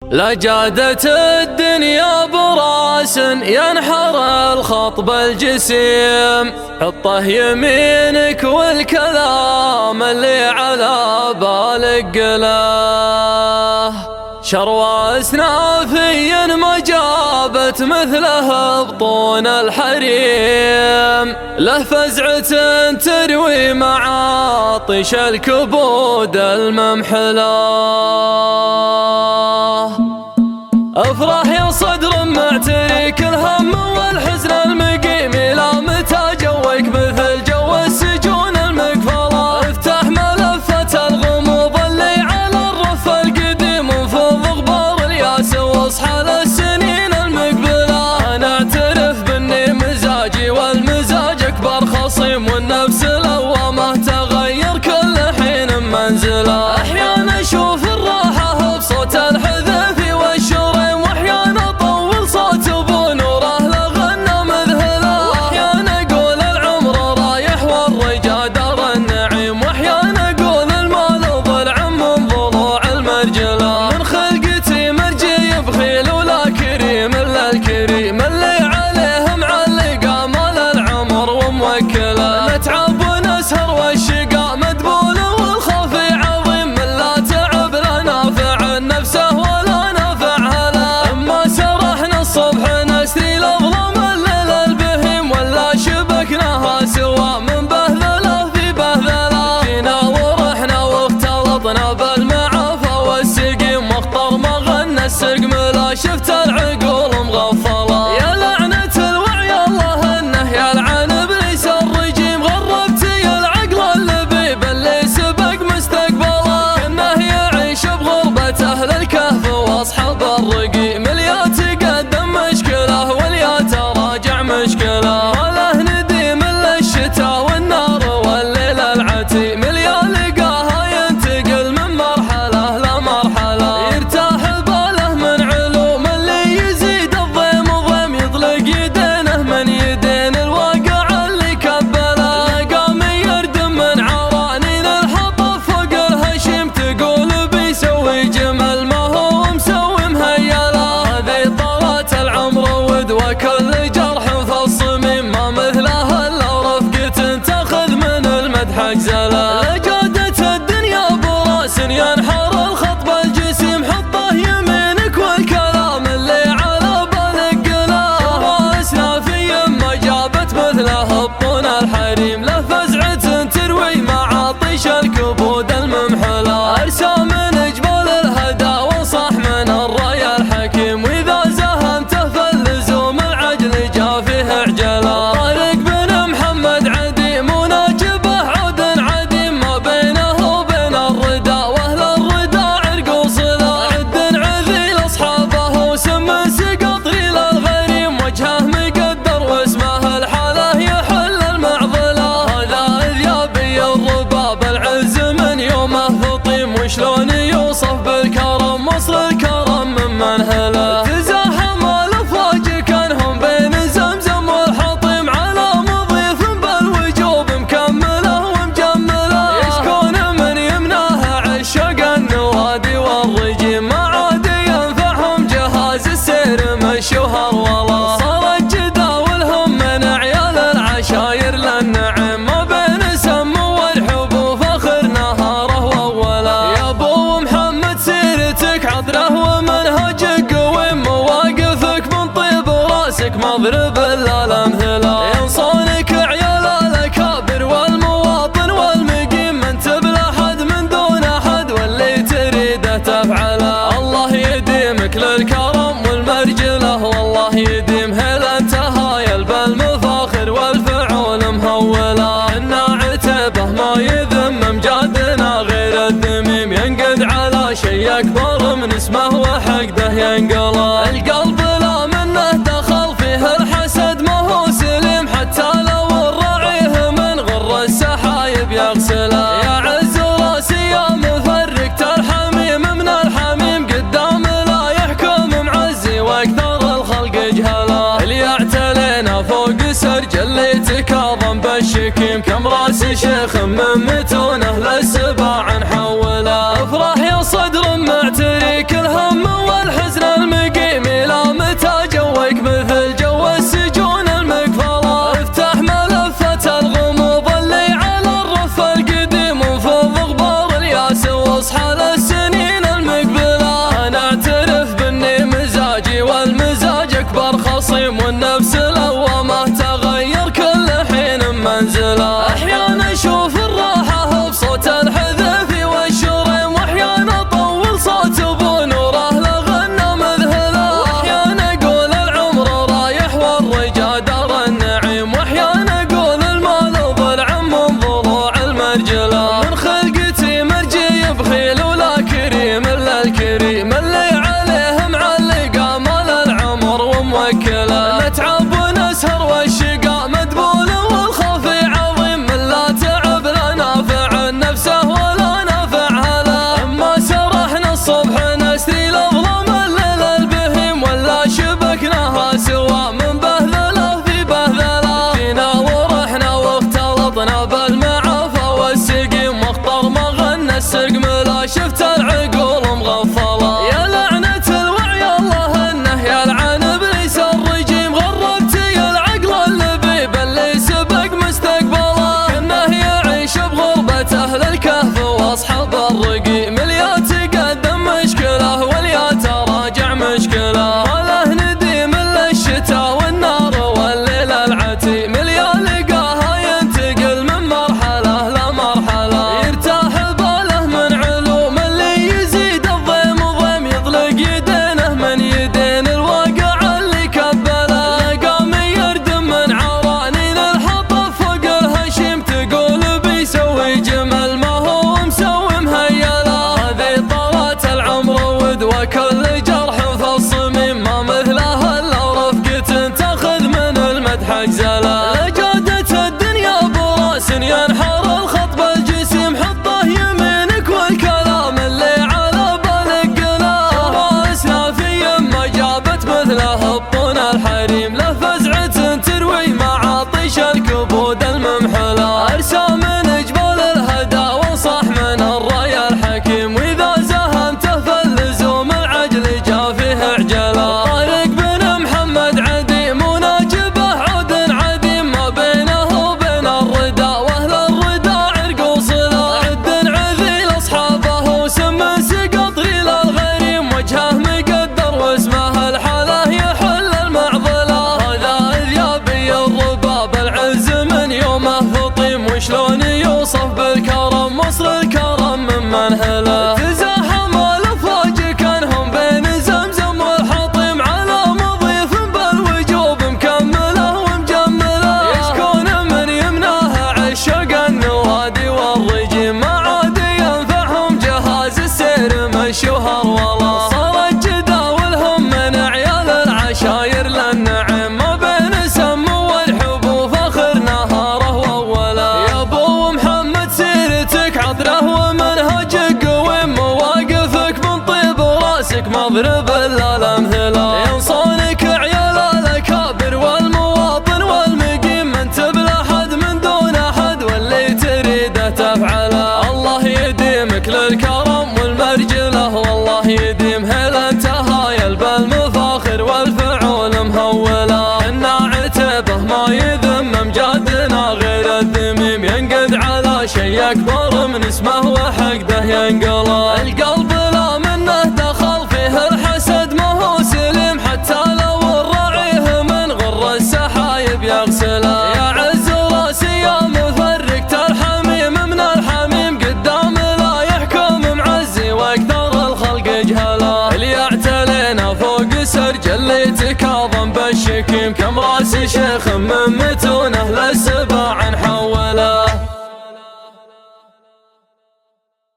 لجادت الدنيا براس ينحر الخطب الجسيم، حطه يمينك والكلام اللي على بالك قلاه. شروى اسنافي ما جابت مثله بطون الحريم، له فزعة تروي معاطش الكبود الممحلاه. افرح يا صدر معتريك الهم والحزن المقيم، الى متى جوك مثل جو السجون المقفله؟ افتح ملفة الغموض اللي على الرف القديم، وفض غبار الياس واصحى للسنين المقبله. انا اعترف باني مزاجي والمزاج اكبر خصيم، والنفس لوامه تغير كل حين منزله. احيانا اشوف الراحه بصوت الحذف والشريم، واحيانا اطول صوت بنوره لغنى مذهله. واحيانا اقول العمر رايح والرجا دار النعيم، واحيانا اقول المال ضلع من ضلوع المرجله. من خلقتي مرجي بخيل ولا كريم الا الكريم، اللي عليه معلق امال العمر وموكله. نتعب ونسهر والشقاء مدبوله، والخوف عظيم من لا تعب لا نافع نفسه ولا نافعها له. اما سرحنا الصبح نسري لظلام الليل البهيم، ولا شبكناها سوا من بهذله في بهذله. جينا ورحنا واختلطنا بالمعافى والسقيم، واخطر ما غنى السقم لا شفت العقول مغفله. يا لعنة الوعي الله انه يلعن ابليس الرجيم، غربتي العقل اللبيب اللي سبق مستقبله. كانه يعيش بغربة اهل الكهف واصحاب الرقيم، اليا تقدم مشكله واليا تراجع مشكله. وله نديم الا الشتاء والنار والليل العتيم، اليا لقاها ينتقل من مرحله لمرحله. يرتاح باله من علوم اللي يزيد الضيم ضيم، يطلق يدينه من يدين الواقع اللي كبله. قام يردم من عرانين الحطب فوق الهشيم، تقول بيسوي جمل ما هو مسوي مهيله. هذي طلعت العمر ود وكل جرح في الصميم، ما مثلها الا رفقة تاخذ من المدح اجزله. لجادت الدنيا براس ينحر الخطب الجسيم، حطه يمينك والكلام اللي على بالك قلاه. شروى اسنافي ما جابت مثله بطون الحريم، له فزعة تروي معاطش الكبود الممحله. ارسى من جبال الهدى وصح من الراي الحكيم، واذا زهمته فاللزوم العجل جا فيه عجله. طارق بن محمد عديم وناجبه عود عديم، ما بينه وبين الردى واهل الردى عرق وصله. عد عذيل اصحابه وسم سقطري للغريم، وجهه مقدر واسمه الحاله يحل المعضله. هذا اذيابي الرباب العز من يومه فطيم، وشلون يوصف بالكرم وصل الكرم من منهله. تزاحم الافواج كانهم بين زمزم والحطيم، على مضيف بالوجوب مكمله ومجمله. يشكون من يمناه عشق النوادي والرجيم، ما عاد ينفعهم جهاز السير مشوها والله. صارت جداولهم من عيال العشاير للنعيم، ما بين سم والحب وفخر نهاره واوله. يا ابو محمد سيرتك عطره ومنهجك قويم، مواقفك من طيب وراسك مضرب الا الامثله. ينصونك عيال الاكابر والمواطن والمقيم، انت بلا حد من دون احد واللي تريده تفعله. الله يديمك للكرم والمرجله، والله يديم هل انت هايل بالمفاخر والفعول مهوله. انا عتبه ما يذمم جادنا غير الذميم، ينقد على شي اكبر من اسمه وحقده ينقله. القلب لا منه دخل فيه الحسد ما هو سليم، حتى لو الرعيه من غر السحايب يغسله. يا عز راسي يا مفرقت الحميم من الحميم، قدام لا يحكم معزي واكثر الخلق جهله. اللي يعتلينا فوق سرج اللي تكاظم بالشكيم، كم راس شيخ من متونه للسباع نحوله. افرح يا صدر معتريك الهم والحزن معترف باني مزاجي والمزاج اكبر خصيم، والنفس لوامه تغير كل حين منزله. احيانا اشوف الراحه بصوت الحذيف والشريم، واحيانا اطول صوت ابو نوره لغنى مذهله. واحيانا اقول العمر رايح والرجا دار النعيم، واحيانا اقول المال ضلع من ضلوع المرجله. من خلقتي مرجي بخيل ولا كريم الا الكريم اللي عليه معلقه مال العمر وموكله. نتعب ونسهر والشقاء مدبول والخوف عظيم، من لا تعب لا نافع نفسه ولا نافعها له. اما سرحنا الصبح نسري الاظلام الليل البهيم، ولا شبكناها سوا من بهذله في بهذله. جينا ورحنا واختلطنا بالمعافى والسقيم، واخطر ما غنى السقم لا شفت العقول مغفله. يا لعنة الوعي الله انه يلعن ابليس الرجيم، غربتي العقل اللبيب اللي سبق مستقبله. كانه يعيش بغربة اهل الكهف واصحاب الرقيم، اليا تقدم مشكله واليا تراجع مشكله. ما له نديم الا الشتاء والنار والليل العتيم، اليا لقاها ينتقل من مرحله لمرحله. يرتاح باله من علوم اللي يزيد الضيم ضيم، يطلق يدينه من يدين الواقع اللي كبله. قام يردم من عرانين الحطب فوق الهشيم، تقول بيسوي جمل ما هو مسوي مهيله. هذه طلعت العمر ود وكل جرح في الصميم، ما مثلها الا رفقة تاخذ من المدح اجزله. لجادة الدنيا براس ينحر الخطب الجسيم، حطه يمينك والكلام اللي على بالك قله. راسنا في ما جابت مثله بطون الحريم، له فزعة تروي مع عطش الكبود الممحله. ارسى من جبال الهدى وانصح من الراي الحكيم، واذا زهمته فاللزوم العجل جا فيه عجله. طارق بن محمد عديم وناجبه عود عديم، ما بينه وبين الردى واهل الردى عرق وصله. عد عذيل اصحابه وسم سقط غيل الغريم، وجهه مقدر واسمه الحاله يحل المعضله. هذا اذيابي الرباب العز من يومه فطيم، وشلون يوصف بالكرم وصل الكرم من منهله. تزاحم الافواج كانهم بين زمزم والحطيم، على مضيف بالوجوب مكمله ومجمله. يشكون من يمناه عشق النوادي والرجيم، ما عاد ينفعهم جهاز السير مشوها والله. صارت جداولهم من عيال العشاير للنعيم، ما بين سم والحبوب اخر نهاره واوله. يا ابو محمد سيرتك عذره ومنهجك قويم، مواقفك من طيب وراسك مضرب الا الامثله. ينصونك عيال الاكابر والمواطن والمقيم، انت بلا حد من دون احد واللي تريده تفعله. الله يديمك للكرم والمرجله، والله يديم هل انت هايل بالمفاخر والفعول مهوله. انا عتبه ما يذمم جادنا غير الذميم، ينقد على شيء اكبر من اسمه وحقده ينقله. القلب لا منه دخل فيه الحسد ما هو سليم، حتى لو الرعيه من غر السحايب يغسله. يا عز راسي يا مفرقت الحميم من الحميم، قدام لا يحكم معزي واكثر الخلق جهله. اللي يعتلينا فوق سرج اللي تكاظم بالشكيم، كم راس شيخ من متر